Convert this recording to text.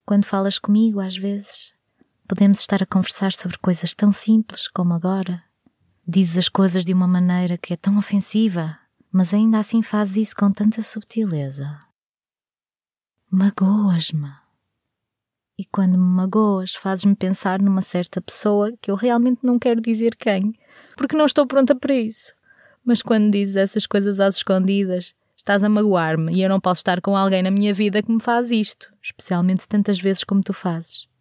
Quando falas comigo, às vezes, podemos estar a conversar sobre coisas tão simples como agora. Dizes as coisas de uma maneira que é tão ofensiva, mas ainda assim fazes isso com tanta subtileza. Magoas-me. E quando me magoas, fazes-me pensar numa certa pessoa que eu realmente não quero dizer quem, porque não estou pronta para isso. Mas quando dizes essas coisas às escondidas, estás a magoar-me e eu não posso estar com alguém na minha vida que me faz isto, especialmente tantas vezes como tu fazes.